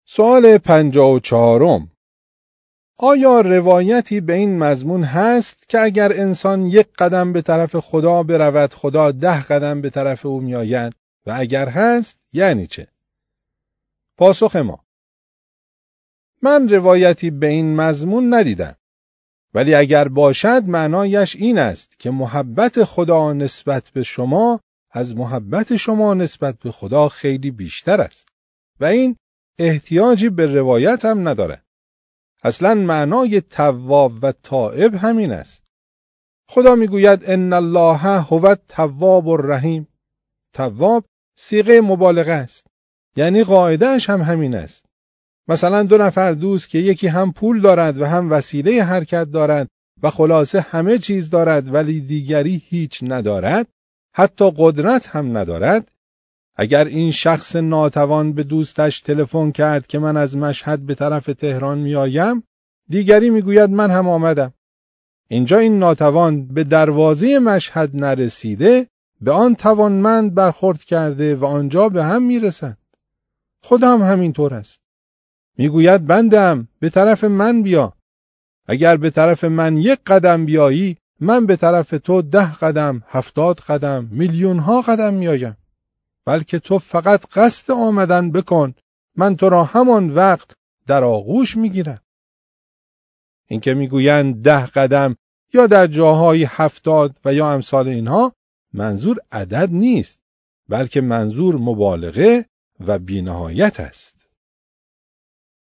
سوال 54. آیا روایتی به این مضمون هست که اگر انسان 1 قدم به طرف خدا برود خدا 10 قدم به طرف او میآید و اگر هست یعنی چه؟ پاسخ ما: من روایتی به این مضمون ندیدم، ولی اگر باشد معنایش این است که محبت خدا نسبت به شما از محبت شما نسبت به خدا خیلی بیشتر است و این احتیاجی به روایت هم نداره. اصلا معنای تواب و تائب همین است. خدا میگوید ان الله هو التواب الرحیم. تواب صیغه مبالغه است، یعنی قاعده‌اش هم همین است. مثلا 2 نفر دوست که یکی هم پول دارد و هم وسیله حرکت دارد و خلاصه همه چیز دارد ولی دیگری هیچ ندارد، حتی قدرت هم ندارد، اگر این شخص ناتوان به دوستش تلفن کرد که من از مشهد به طرف تهران میآیم، دیگری میگوید من هم آمدم. اینجا این ناتوان به دروازه مشهد نرسیده به آن توانمند برخورد کرده و آنجا به هم میرسند. خدا هم همینطور است. میگوید بندم به طرف من بیا. اگر به طرف من 1 قدم بیایی، من به طرف تو 10 قدم، 70 قدم، میلیون‌ها قدم میآیم. بلکه تو فقط قصد آمدن بکن، من تو را همان وقت در آغوش میگیرم. این که میگویند 10 قدم یا در جاهای 70 و یا امثال اینها، منظور عدد نیست، بلکه منظور مبالغه و بی‌نهایت است.